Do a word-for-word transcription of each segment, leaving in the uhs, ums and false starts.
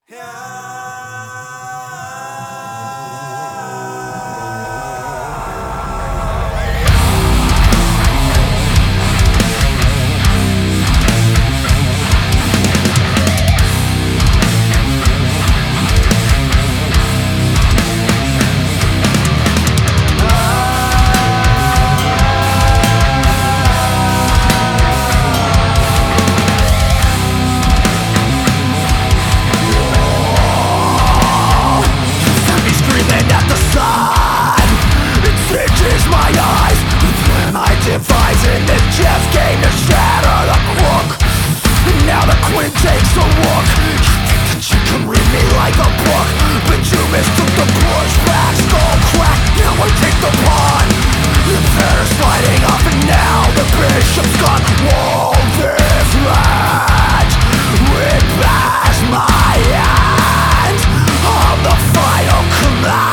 Devising this chess game to shatter the crook. And now the queen takes a look. You think that you can read me like a book, but you mistook the pushback. Skull crack, now I take the pawn. The feather's sliding off and now the bishop's gone. Wall this land, it pass my hand on the final command.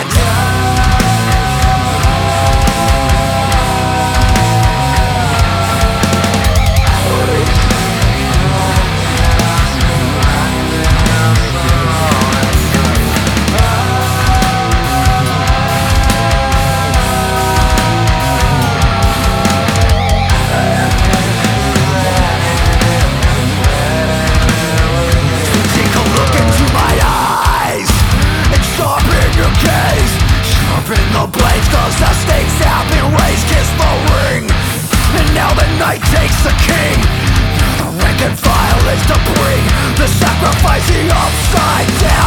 The blades, cause the stakes have been raised. Kiss the ring, and now the knight takes the king. The rank and file is to bring the sacrifice, the upside down.